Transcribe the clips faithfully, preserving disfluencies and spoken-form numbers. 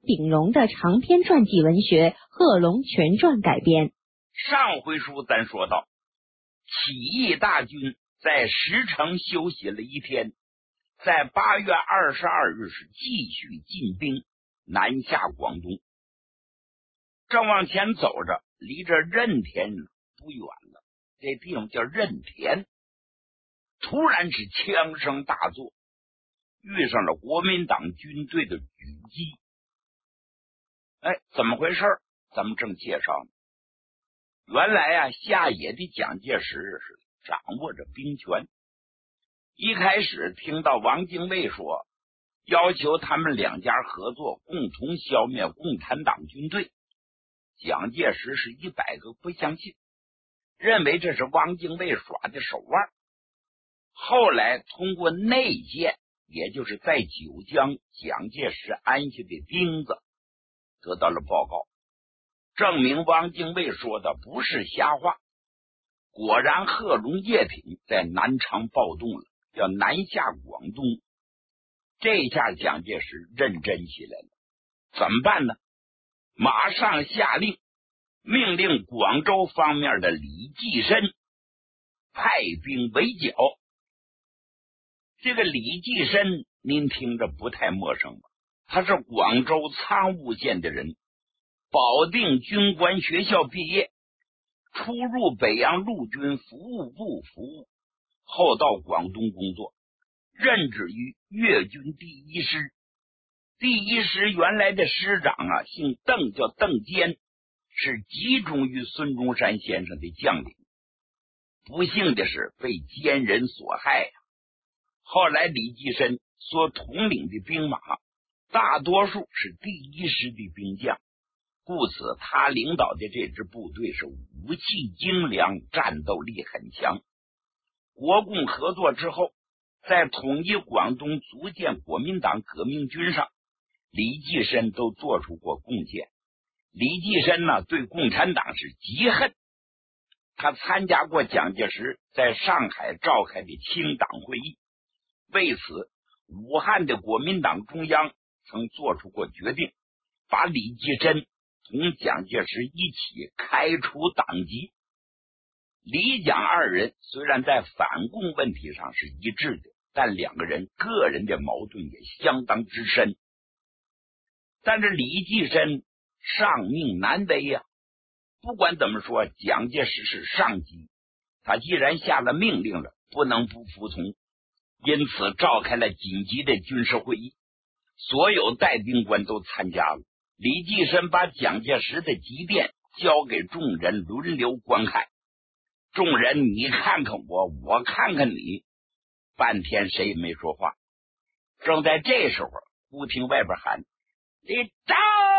炳荣的长篇传记文学《贺龙全传》改编。 上回书咱说到，起义大军在石城休息了一天，在八月二十二日是继续进兵南下广东。正往前走着，离这任田不远了，这地方叫任田。突然是枪声大作，遇上了国民党军队的狙击。哎，怎么回事？咱们正介绍呢。原来啊，下野的蒋介石是掌握着兵权。一开始听到王精卫说要求他们两家合作，共同消灭共产党军队，蒋介石是一百个不相信，认为这是汪精卫耍的手腕。后来通过内线，也就是在九江蒋介石安下的钉子，得到了报告，证明汪精卫说的不是瞎话。果然贺龙叶挺在南昌暴动了，要南下广东。这下蒋介石认真起来了，怎么办呢？马上下令，命令广州方面的李济深派兵围剿。这个李济深您听着不太陌生吧？他是广州苍梧县的人，保定军官学校毕业，初入北洋陆军服务部服务，后到广东工作，任职于粤军第一师。第一师原来的师长啊，姓邓，叫邓坚，是集中于孙中山先生的将领。不幸的是被奸人所害啊。后来李济深所统领的兵马大多数是第一师的兵将，故此他领导的这支部队是武器精良，战斗力很强。国共合作之后，在统一广东组建国民党革命军上，李济深都做出过贡献。李济深呢，对共产党是极恨，他参加过蒋介石在上海召开的清党会议，为此武汉的国民党中央曾做出过决定，把李济深同蒋介石一起开除党籍。李蒋二人虽然在反共问题上是一致的，但两个人个人的矛盾也相当之深。但是李济深上命难违呀、啊，不管怎么说，蒋介石是上级，他既然下了命令了，不能不服从，因此召开了紧急的军事会议，所有带兵官都参加了。李济深把蒋介石的急电交给众人轮流观看，众人你看看我，我看看你，半天谁也没说话。正在这时候，忽听外边喊：立正！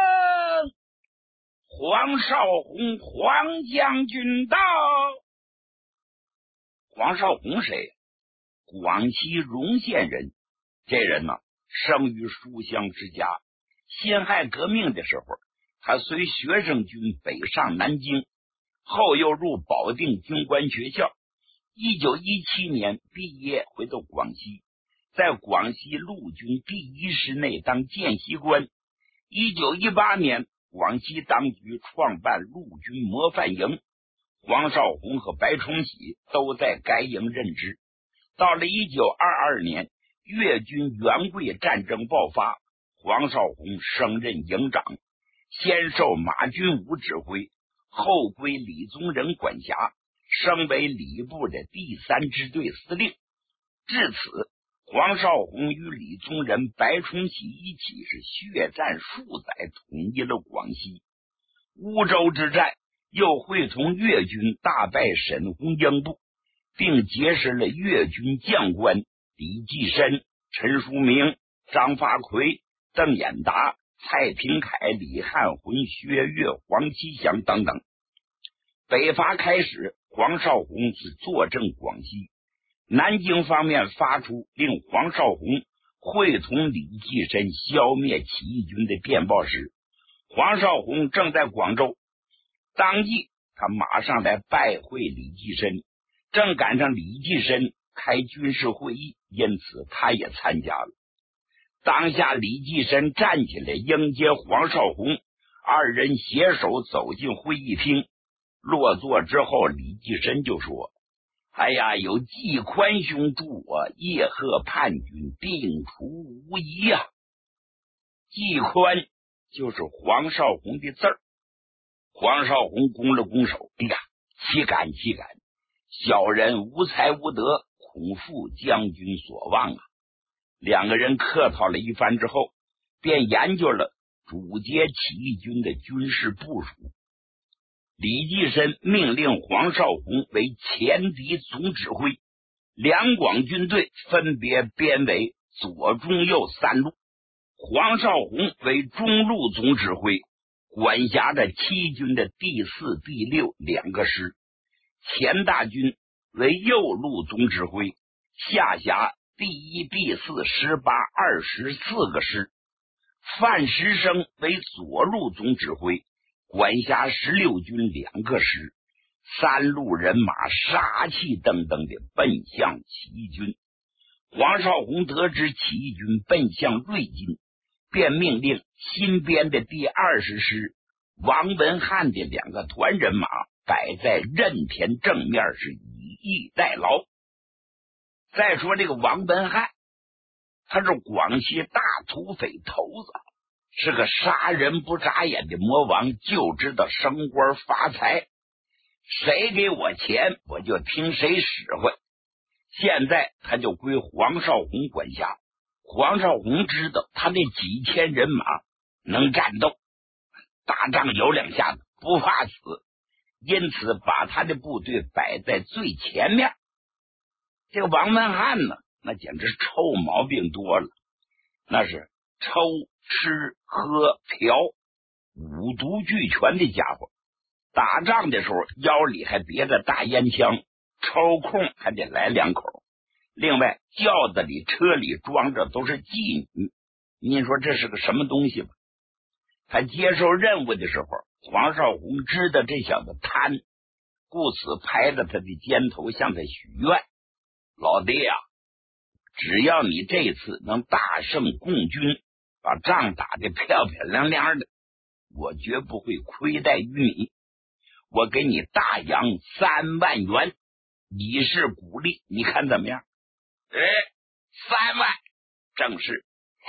黄绍竑黄将军到。黄绍竑谁？广西荣县人。这人呢，生于书香之家，辛亥革命的时候，他随学生军北上南京，后又入保定军官学校。一九一七年毕业，回到广西，在广西陆军第一师内当见习官。一九一八年，广西当局创办陆军模范营，黄绍竑和白崇禧都在该营任职。到了一九二二年，粤军援桂战争爆发，黄绍竑升任营长，先受马君武指挥，后归李宗仁管辖，升为礼部的第三支队司令。至此，黄绍竑与李宗仁、白崇禧一起是血战数载，统一了广西。乌州之战又会同粤军大败沈洪英部，并结识了粤军将官李济深、陈叔明、张发奎、邓演达、蔡廷锴、李汉魂、薛岳、黄其祥等等。北伐开始，黄绍竑是坐镇广西。南京方面发出令黄绍竑会同李济深消灭起义军的电报时，黄绍竑正在广州。当即他马上来拜会李济深，正赶上李济深开军事会议，因此他也参加了。 当下李济深站起来迎接黄绍竑，二人携手走进会议厅。落座之后，李济深就说：哎呀，有季宽兄助我，叶赫叛军定除无疑呀、啊。季宽就是黄绍竑的字儿。黄绍竑拱了拱手，哎呀，岂敢岂敢，小人无才无德，恐负将军所望啊。两个人客套了一番之后，便研究了主节起义军的军事部署。李济深命令黄绍竑为前敌总指挥，两广军队分别编为左中右三路。黄绍竑为中路总指挥，管辖着七军的第四、第六两个师。钱大军为右路总指挥，下辖第一、第四、十八、二十四个师。范石生为左路总指挥，管辖十六军两个师。三路人马杀气登登的奔向起义军。黄绍竑得知起义军奔向瑞金，便命令新编的第二十师王文翰的两个团人马摆在任田正面，是以逸待劳。再说这个王文翰，他是广西大土匪头子，是个杀人不眨眼的魔王，就知道升官发财，谁给我钱我就听谁使唤。现在他就归黄绍竑管辖。黄绍竑知道他那几千人马能战斗，打仗有两下子，不怕死，因此把他的部队摆在最前面。这个王文翰呢，那简直臭毛病多了，那是抽吃喝嫖五毒俱全的家伙。打仗的时候腰里还别着大烟枪，抽空还得来两口。另外轿子里车里装着都是妓女，您说这是个什么东西吧？他接受任务的时候，黄绍竑知道这小子贪，故此拍着他的肩头向他许愿：老弟啊，只要你这次能大胜共军，把仗打得漂漂亮亮的，我绝不会亏待于你，我给你大洋三万元以示鼓励，你看怎么样？哎，三万正是。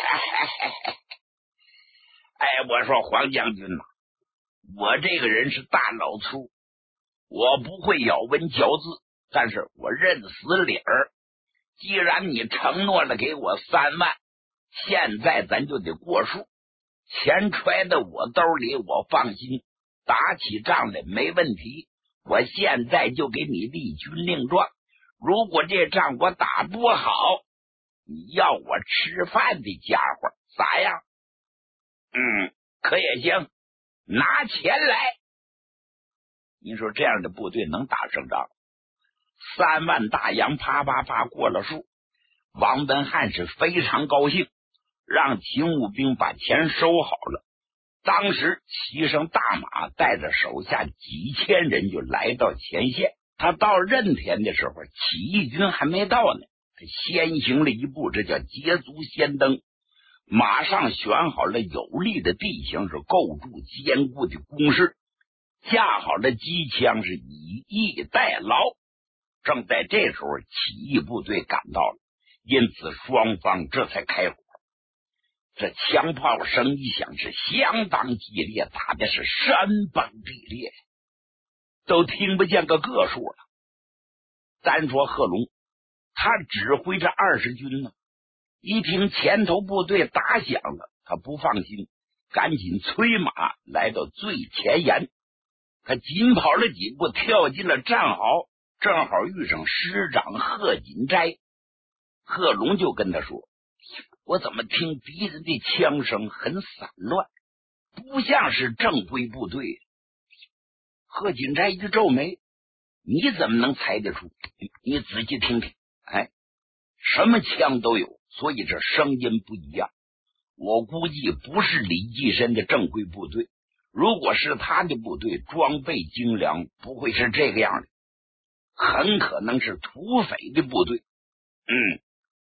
哎，我说黄将军呐、啊，我这个人是大老粗，我不会咬文嚼字，但是我认死理儿。既然你承诺了给我三万，现在咱就得过数，钱揣在我兜里，我放心，打起仗来没问题。我现在就给你立军令状，如果这仗我打不好，你要我吃饭的家伙咋样？嗯，可也行，拿钱来。你说这样的部队能打胜仗？三万大洋啪啪啪过了数，王文翰是非常高兴，让勤务兵把钱收好了。当时骑上大马，带着手下几千人就来到前线。他到任田的时候，起义军还没到呢，他先行了一步，这叫捷足先登。马上选好了有利的地形，是构筑坚固的工事，架好了机枪，是以逸待劳。正在这时候，起义部队赶到了，因此双方这才开火。这枪炮声一响，是相当激烈，打的是山崩地裂，都听不见个个数了。单说贺龙，他指挥着二十军呢，一听前头部队打响了，他不放心，赶紧催马来到最前沿。他紧跑了几步，跳进了战壕，正好遇上师长贺锦斋。贺龙就跟他说：我怎么听敌人的枪声很散乱，不像是正规部队。贺锦斋一皱眉：你怎么能猜得出？你仔细听听，哎，什么枪都有，所以这声音不一样。我估计不是李济深的正规部队，如果是他的部队，装备精良，不会是这个样的，很可能是土匪的部队。嗯，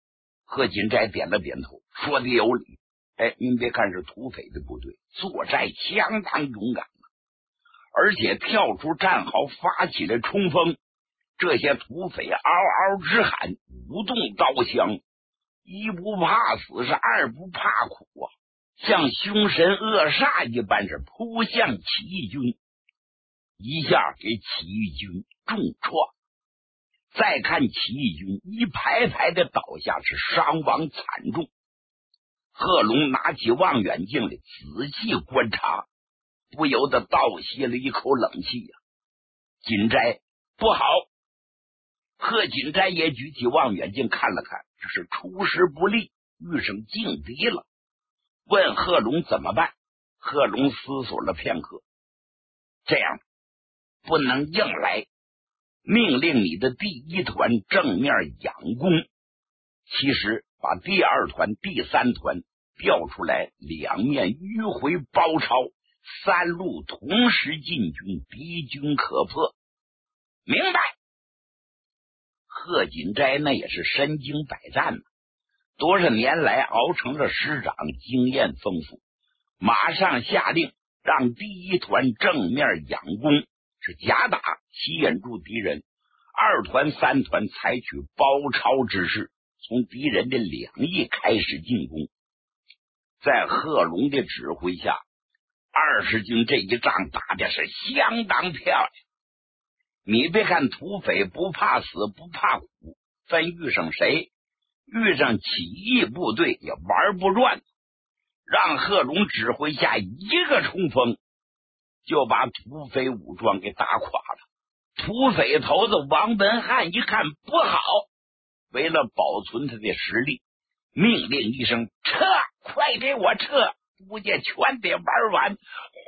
贺锦斋点了点头，说的有理。哎，您别看是土匪的部队，作战相当勇敢，而且跳出战壕发起了冲锋。这些土匪嗷嗷直喊，舞动刀枪，一不怕死，是二不怕苦啊，像凶神恶煞一般，是扑向起义军，一下给起义军重创。再看起义军一排排的倒下，是伤亡惨重。贺龙拿起望远镜来仔细观察，不由得倒吸了一口冷气呀、啊！锦斋不好！贺锦斋也举起望远镜看了看，这是出师不利，遇上劲敌了。问贺龙怎么办？贺龙思索了片刻，这样不能硬来，命令你的第一团正面仰攻。其实把第二团、第三团调出来，两面迂回包抄，三路同时进军，敌军可破。明白。贺锦斋那也是身经百战呢，多少年来熬成了师长，经验丰富，马上下令让第一团正面仰攻，是假打吸引住敌人，二团三团采取包抄之势，从敌人的两翼开始进攻。在贺龙的指挥下，二十军这一仗打的是相当漂亮。你别看土匪不怕死不怕苦，但遇上谁，遇上起义部队也玩不转。让贺龙指挥下一个冲锋，就把土匪武装给打垮了。土匪头子王文翰一看不好，为了保存他的实力，命令一声撤，快给我撤，不见全得玩完。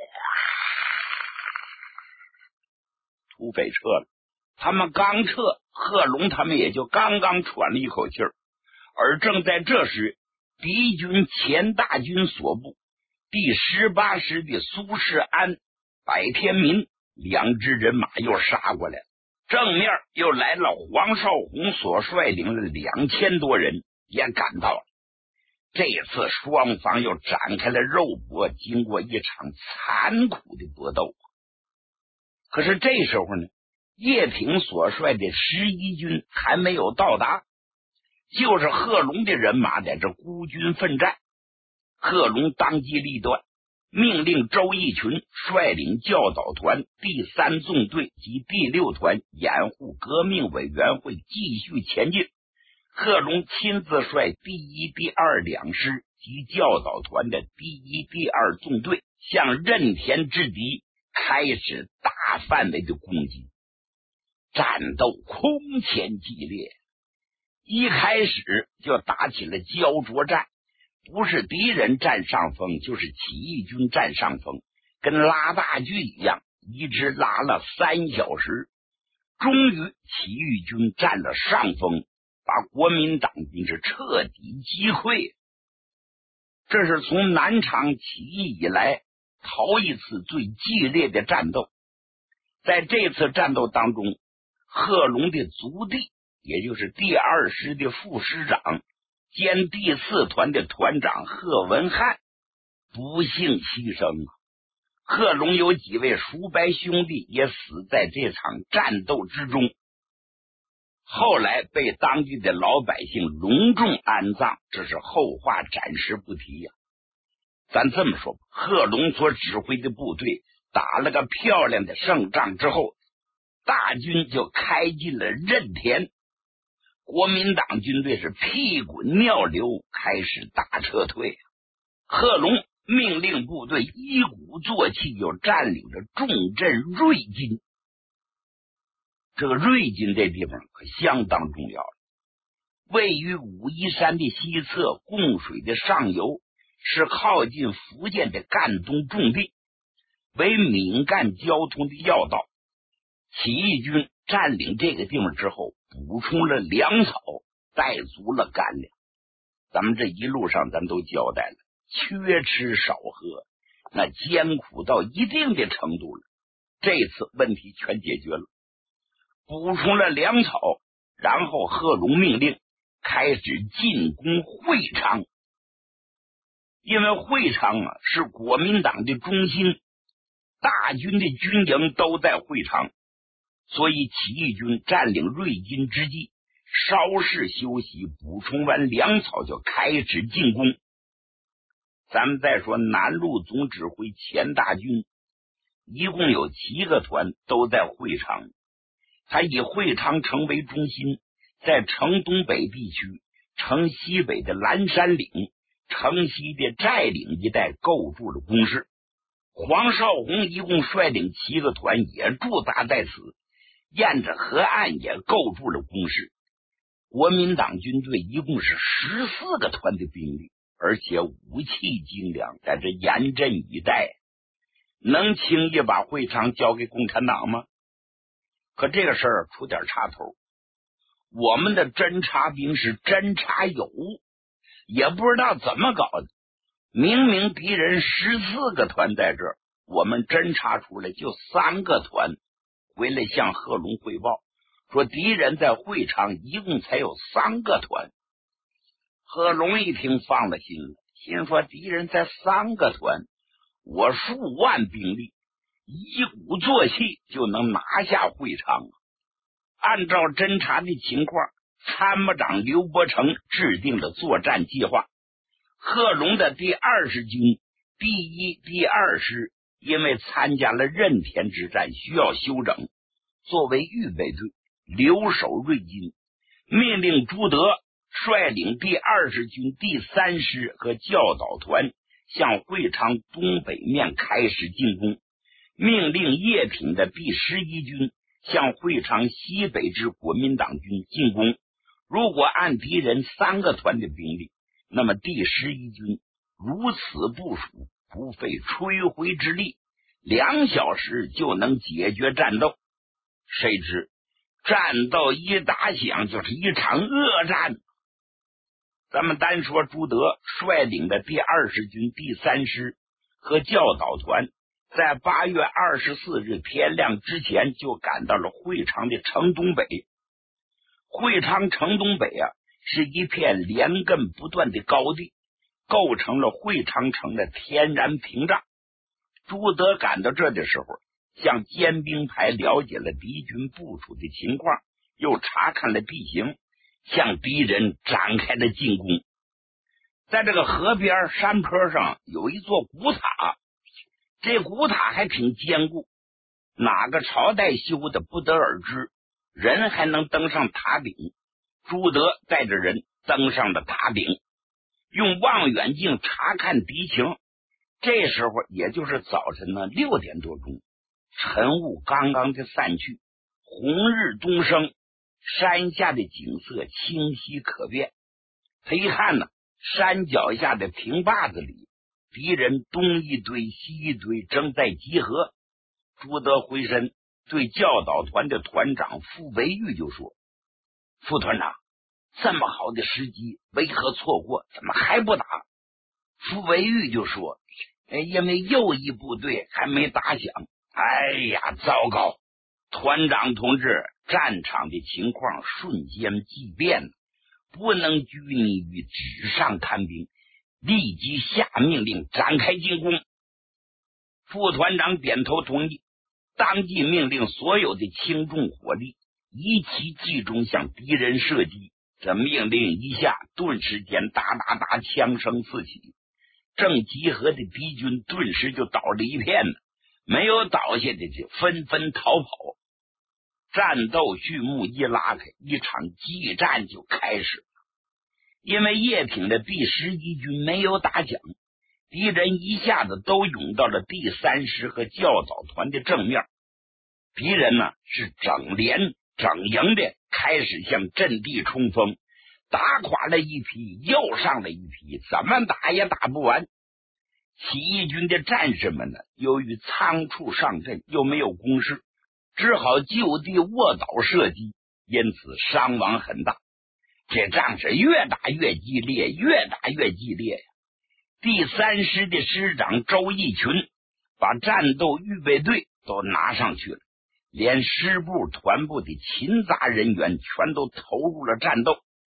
土匪撤了，他们刚撤，贺龙他们也就刚刚喘了一口气儿。而正在这时，敌军前大军所部第十八师的苏世安、白天民两支人马又杀过来，正面又来了黄绍竑所率领的两千多人也赶到了。这次双方又展开了肉搏，经过一场残酷的搏斗。可是这时候呢，叶挺所率的十一军还没有到达，就是贺龙的人马在这孤军奋战。贺龙当机立断，命令周逸群率领教导团第三纵队及第六团掩护革命委员会继续前进。贺龙亲自率第一、第二两师及教导团的第一、第二纵队向任田之敌开始大范围的攻击，战斗空前激烈，一开始就打起了焦灼战，不是敌人占上风，就是起义军占上风，跟拉大锯一样，一直拉了三小时，终于起义军占了上风，把国民党军是彻底击溃。这是从南昌起义以来头一次最激烈的战斗。在这次战斗当中，贺龙的族弟，也就是第二师的副师长兼第四团的团长贺文翰不幸牺牲。贺龙有几位叔伯兄弟也死在这场战斗之中，后来被当地的老百姓隆重安葬，这是后话，暂时不提呀、啊。咱这么说，贺龙所指挥的部队打了个漂亮的胜仗之后，大军就开进了任田，国民党军队是屁滚尿流，开始大撤退。贺龙命令部队一鼓作气，就占领着重镇瑞金。这个瑞金这地方可相当重要了，位于武夷山的西侧，供水的上游，是靠近福建的赣东重地，为闽赣交通的要道。起义军占领这个地方之后，补充了粮草，带足了干粮。咱们这一路上咱都交代了，缺吃少喝，那艰苦到一定的程度了。这次问题全解决了，补充了粮草，然后贺龙命令开始进攻会昌。因为会昌啊是国民党的中心，大军的军营都在会昌，所以起义军占领瑞金之际，稍事休息，补充完粮草就开始进攻。咱们再说南路总指挥钱大军，一共有七个团都在会昌，他以会昌城为中心，在城东北地区、城西北的蓝山岭、城西的寨岭一带构筑了工事。黄绍竑一共率领七个团也驻扎在此，沿着河岸也构筑了工事。国民党军队一共是十四个团的兵力，而且武器精良，在这严阵以待，能轻易把会昌交给共产党吗？可这个事儿出点插头，我们的侦察兵是侦察有误，也不知道怎么搞的，明明敌人十四个团在这儿，我们侦察出来就三个团，回来向贺龙汇报说敌人在会昌一共才有三个团。贺龙一听放了心了，心说敌人才三个团，我数万兵力一鼓作气就能拿下会昌。按照侦察的情况，参谋长刘伯承制定了作战计划。贺龙的第二十军第一、第二师因为参加了任田之战需要休整，作为预备队留守瑞金，命令朱德率领第二十军第三师和教导团向会昌东北面开始进攻，命令叶挺的第十一军向会昌西北之国民党军进攻。如果按敌人三个团的兵力，那么第十一军如此部署，不费吹灰之力，两小时就能解决战斗。谁知战斗一打响，就是一场恶战。咱们单说朱德率领的第二十军第三师和教导团，在八月二十四日天亮之前就赶到了会昌的城东北。会昌城东北啊，是一片连亘不断的高地，构成了会昌城的天然屏障。朱德赶到这的时候，向尖兵排了解了敌军部署的情况，又查看了地形，向敌人展开了进攻。在这个河边山坡上有一座古塔，这古塔还挺坚固，哪个朝代修的不得而知，人还能登上塔顶。朱德带着人登上了塔顶，用望远镜查看敌情。这时候也就是早晨呢六点多钟，晨雾刚刚的散去，红日东升，山下的景色清晰可辨。他一看呢，山脚下的平坝子里，敌人东一堆西一堆，正在集合。朱德回身对教导团的团长傅维玉就说：副团长，这么好的时机为何错过，怎么还不打？傅维玉就说：因为右翼部队还没打响。哎呀，糟糕！团长同志，战场的情况瞬间即变，不能拘泥于纸上谈兵，立即下命令展开进攻。副团长点头同意，当即命令所有的轻重火力一齐集中向敌人射击。这命令一下，顿时间哒哒哒枪声四起，正集合的敌军顿时就倒了一片呢，没有倒下的就纷纷逃跑。战斗序幕一拉开，一场激战就开始了。因为叶挺的第十一军没有打响，敌人一下子都涌到了第三师和教导团的正面。敌人呢是整连整营的开始向阵地冲锋，打垮了一批又上了一批，怎么打也打不完。起义军的战士们呢，由于仓促上阵又没有工事，只好就地卧倒射击，因此伤亡很大。这仗是越打越激烈，越打越激烈呀！第三师的师长周义群把战斗预备队都拿上去了，连师部团部的勤杂人员全都投入了战斗。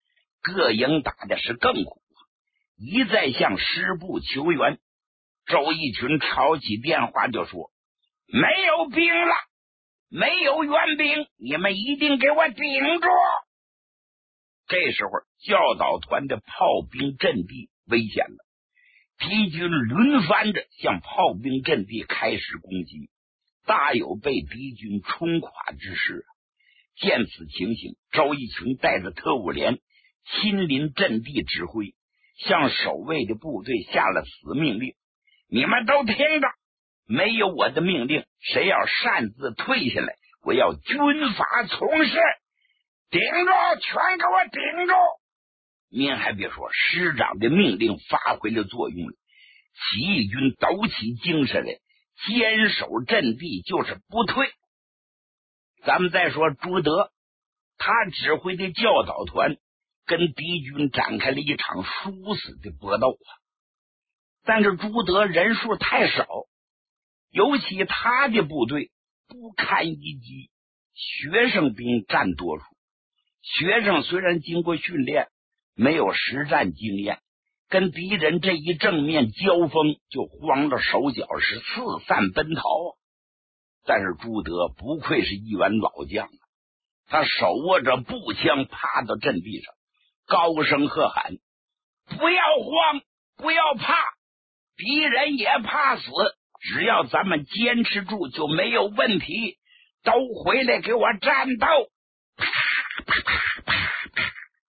各营打的是更苦，一再向师部求援。周逸群抄起电话就说：没有兵了，没有援兵，你们一定给我顶住。这时候教导团的炮兵阵地危险了，敌军轮番着向炮兵阵地开始攻击，大有被敌军冲垮之势。见此情形，周逸群带着特务连亲临阵地指挥，向守卫的部队下了死命令：你们都听着，没有我的命令，谁要擅自退下来，我要军法从事，顶住，全给我顶住！您还别说，师长的命令发挥了作用了，起义军抖起精神来，坚守阵地就是不退。咱们再说朱德，他指挥的教导团跟敌军展开了一场殊死的搏斗啊！但是朱德人数太少，尤其他的部队不堪一击，学生兵占多数。学生虽然经过训练，没有实战经验，跟敌人这一正面交锋就慌了手脚，是四散奔逃。但是朱德不愧是一员老将，他手握着步枪趴到阵地上，高声喝喊：不要慌，不要怕，敌人也怕死，只要咱们坚持住就没有问题，都回来给我战斗！啪啪啪啪啪！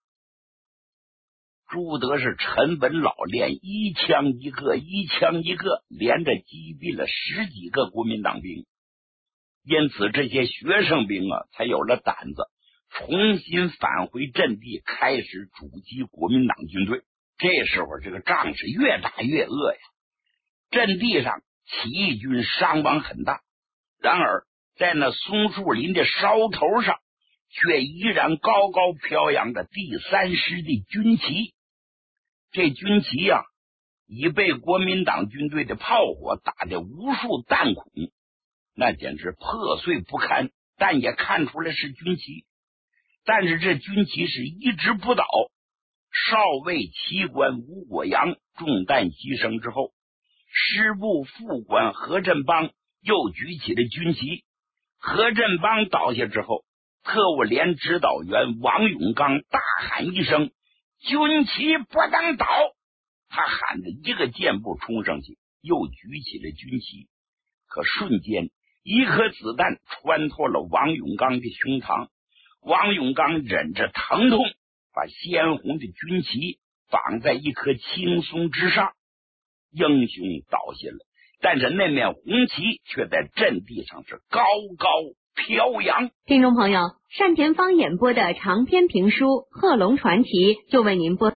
朱德是沉稳老练，一枪一个，一枪一个，连着击毙了十几个国民党兵。因此这些学生兵啊才有了胆子重新返回阵地，开始阻击国民党军队。这时候这个仗是越打越恶呀，阵地上起义军伤亡很大，然而在那松树林的梢头上却依然高高飘扬着第三师的军旗。这军旗啊已被国民党军队的炮火打得无数弹孔，那简直破碎不堪，但也看出来是军旗。但是这军旗是一直不倒。少尉旗官吴果阳中弹牺牲之后，师部副官何振邦又举起了军旗。何振邦倒下之后，特务连指导员王永刚大喊一声：军旗不能倒！他喊着一个箭步冲上去，又举起了军旗。可瞬间一颗子弹穿透了王永刚的胸膛，王永刚忍着疼痛，把鲜红的军旗绑在一棵青松之上，英雄倒下了，但是那面红旗却在阵地上是高高飘扬。 听众朋友，单田芳演播的长篇评书《贺龙传奇》就为您播